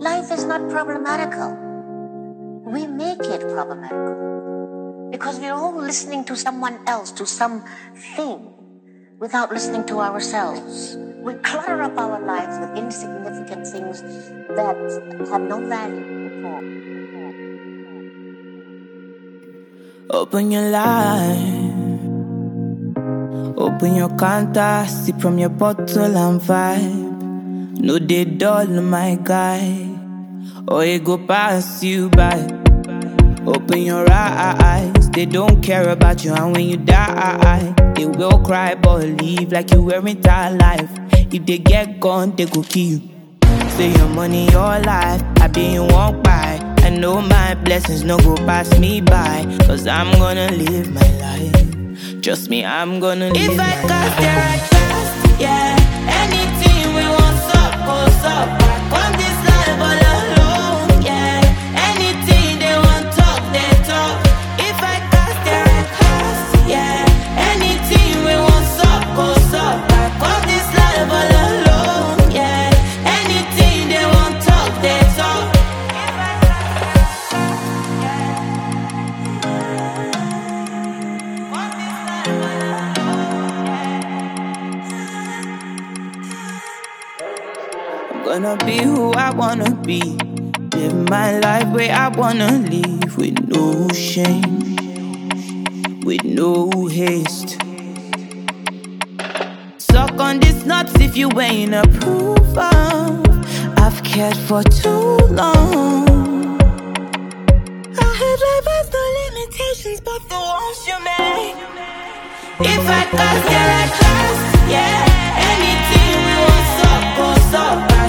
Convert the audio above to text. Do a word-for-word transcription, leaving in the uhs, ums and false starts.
life is not problematical. We make it problematical because we're all listening to someone else, to something, without listening to ourselves. We clutter up our lives with insignificant things that have no value at all. Open your life, open your counter, sip from your bottle and vibe. No, they dull, my guy, or it go pass you by. Open your eyes, they don't care about you, and when you die, they will cry but leave like you weren't alive. If they get gone, they go kill you. Say your money, your life, I be you walk by. I know my blessings no go pass me by, cause I'm gonna live my life. Trust me, I'm gonna live if my I life. If I cast there, I cast, yeah. Anything we want, up, goes up. Back on this life all alone, yeah. Anything they want, talk, they talk. If I cast there, I cast, yeah. Anything we want, up, goes up. Back on this life all alone, yeah. Anything they want, talk, they talk. Gonna be who I wanna be, live my life where I wanna live, with no shame, with no haste. Suck on these nuts if you ain't approve of. I've cared for too long. I had reversed the limitations, but the ones you made. If I cast, there I cast, yeah. Anything we want, up, goes up.